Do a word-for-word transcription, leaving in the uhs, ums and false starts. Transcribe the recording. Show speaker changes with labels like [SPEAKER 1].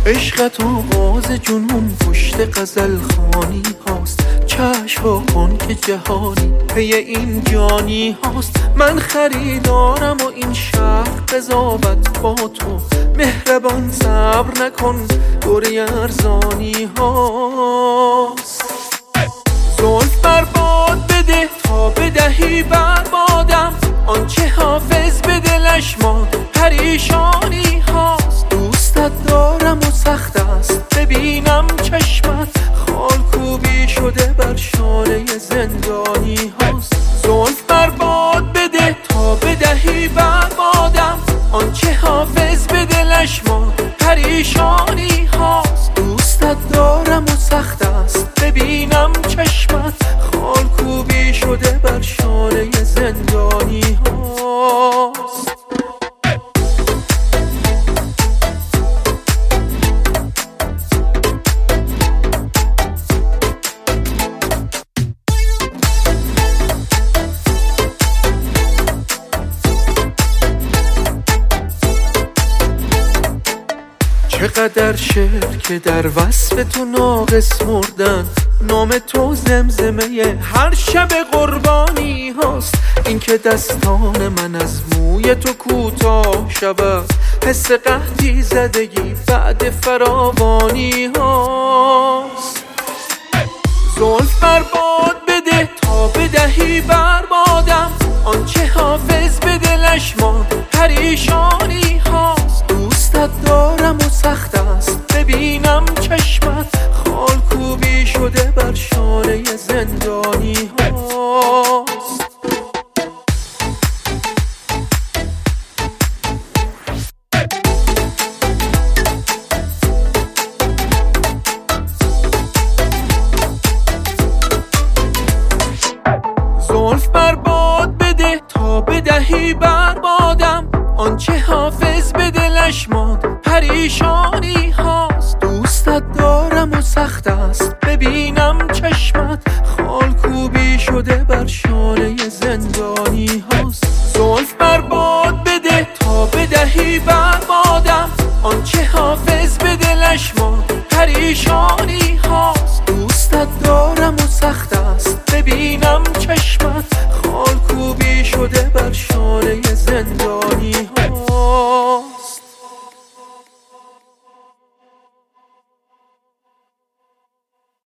[SPEAKER 1] عشقت آغاز جنون پشت غزل خانی هاست. چشم کن که جهانی پی این جانی هاست. من خریدارم و این شهر قضاوت با تو. مهربان صبر نکن دوره ارزانی هاست. زلف برباد بده تا بدهی بربادم. آنچه حافظ به دلش ماند پریشانی هاست. دوستت دارم و سخت است ببینم چشمت خال کوبی شده بر شانه زندانی هاست. زلف برباد بده تا بدهی بربادم. آنچه حافظ به دلش ماند پریشانی هاست. دوستت دارم و سخت است ببینم چشمت خال کوبی شده بر شانه زندانی هاست. چقدر شعر که در وصف تو ناقص مردن. نام تو زمزمه هر شب قربانی هاست. این که دستان من از موی تو کوتاه شود. حس قحطی زدگی بعد فراوانی هاست. زلف برباد بده تا بدهی بربادم. آنچه حافظ به دلش ماند پریشانی هاست. دوستت دارم و سخت است ببینم چشمت خال کوبی شده بر شانه زندانی هاست. زلف برباد بده تا بدهی بربادم. آنچه حافظ به دلش ماند پریشانی هاست. دوستت دارم و سخت است ببینم چشمت خال کوبی شده بر شانه زندانی هاست. زلف برباد بده تا بدهی بربادم. آنچه حافظ به دلش ماند پریشانی هاست. دوستت دارم و سخت است ببینم چشمت خال کوبی شده بر شانه زندانی